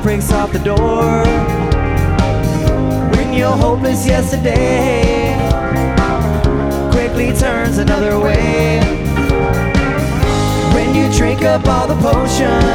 breaks off the door. When your hopeless yesterday quickly turns another way. When you drink up all the potions